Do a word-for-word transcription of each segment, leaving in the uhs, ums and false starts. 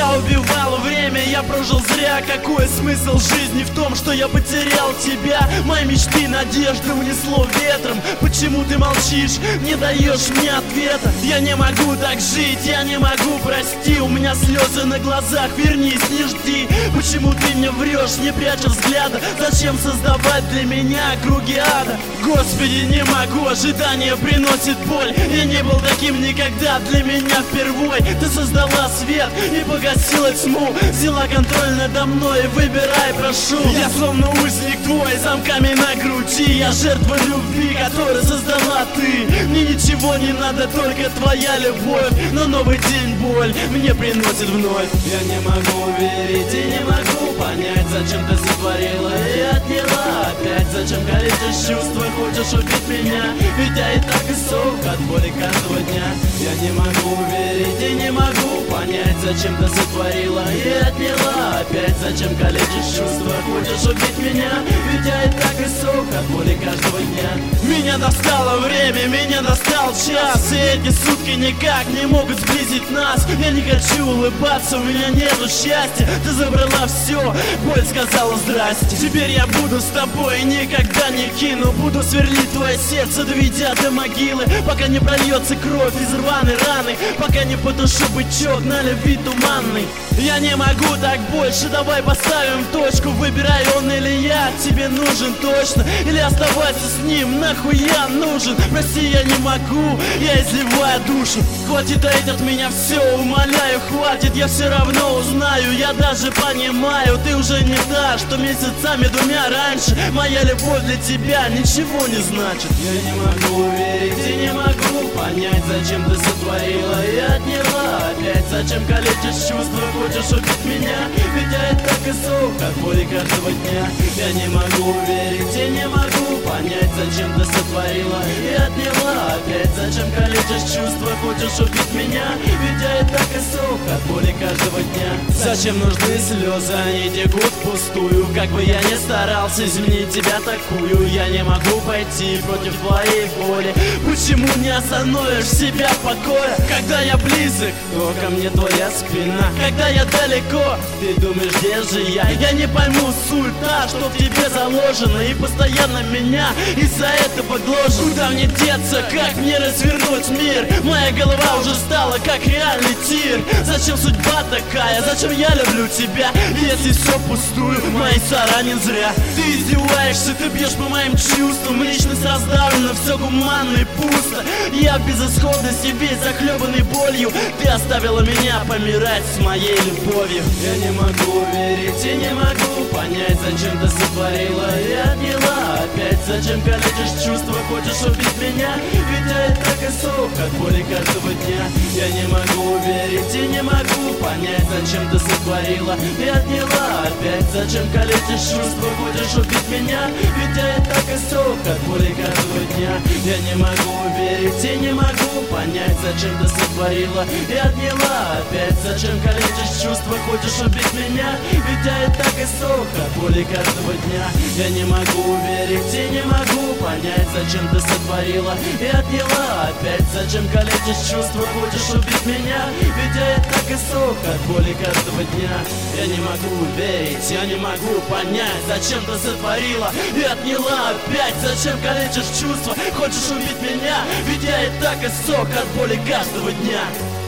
Я убивал время, я прожил зря. Какой смысл жизни в том, что я потерял тебя? Мои мечты, надежды унесло ветром. Почему ты молчишь, не даешь мне ответа? Я не могу так жить, я не могу, прости. У меня слезы на глазах, вернись, не жди. Почему ты мне врешь, не пряча взгляда? Зачем создавать для меня круги ада? Господи, не могу, ожидание приносит боль. Я не был таким никогда, для меня впервой. Ты создала свет и погасила тьму, взяла контроль надо мной, выбирай, прошу. Я словно узник твой, замками на груди. Я жертва любви, которую создала ты. Мне ничего не надо, только твоя любовь. Но новый день боль мне приносит вновь. Я не могу верить и не могу понять, зачем ты сотворила и отняла опять. Зачем калечишь чувства, хочешь убить меня? Ведь я и так и сох от боли каждого дня. Я не могу верить и не могу понять, зачем ты сотворила и отняла опять. Зачем калечишь чувства, хочешь убить меня? Ведь я и так и сох от боли каждого дня. Меня достало время, меня достал час, и эти сутки никак не могут сблизить нас. Я не хочу улыбаться, у меня нету счастья. Ты забрала все, боль сказала здрасте. Теперь я буду с тобой, никогда не кину. Буду сверлить твое сердце, доведя до могилы, пока не прольется кровь из рваной раны, пока не потушу бычок на любви туманной. Я не могу так больше, давай поставим точку. Выбирай, он или я, тебе нужен точно, или оставайся с ним, нахуй я нужен. Прости, я не могу, я изливаю душу. Хватит таить от меня все, умоляю, хватит. Я все равно узнаю, я даже понимаю, ты уже не та, что месяцами двумя раньше. Моя любовь для тебя ничего не значит. Я не могу верить и не могу понять, зачем ты сотворила и отняла опять. Зачем калечишь чувства, хочешь убить меня? Ведь я и так и сох от боли каждого дня. Я не могу верить и не могу понять, зачем ты сотворила и отняла опять. Зачем калечишь чувства, хочешь убить меня? Ведь я и так и сох от боли каждого дня. Зачем нужны слезы, они текут впустую? Как бы я ни старался изменить тебя такую, я не могу пойти против твоей воли. Почему не остановишь себя в покое? Когда я близок, то ко мне твоя спина. Когда я далеко, ты думаешь, где же я? Я не пойму суть та, что в тебе заложено, и постоянно меня из-за этого гложет. Куда мне деться, как мне развернуть мир? Моя голова уже стала как реальный тир. Зачем судьба такая? Зачем я люблю тебя, если все пустую? Мои старания зря. Ты издеваешься, ты бьешь по моим чувствам. Личность раздавлена, все гуманно и пусто. Я в безысходности, весь захлебанный болью. Ты оставила меня помирать с моей любовью. Я не могу верить и не могу понять, зачем ты сотворила и отняла опять. Зачем калечишь чувства, хочешь убить меня? Ведь я и так и сох от боли каждого дня. Я не могу верить и не могу понять, зачем ты сотворила и отняла опять. Зачем калечишь чувства, хочешь убить меня? Ведь я и так и сох от боли каждого дня. Я не могу верить и не могу понять, зачем ты сотворила и отняла опять. Зачем калечишь чувства, хочешь убить меня? Ведь я и так и сох от боли каждого дня. Я не могу верить и не могу понять, зачем ты сотворила и отняла опять. Зачем калечишь чувства, хочешь убить меня? Ведь я и так и сох от боли каждого дня. Я не могу верить, я не могу понять, зачем ты сотворила и отняла опять. Зачем калечишь чувства, хочешь убить меня? Ведь я и так и сох от боли каждого дня.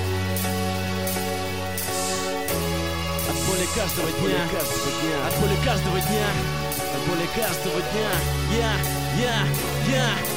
От боли каждого дня, от боли каждого дня, от боли каждого дня. Я, я, я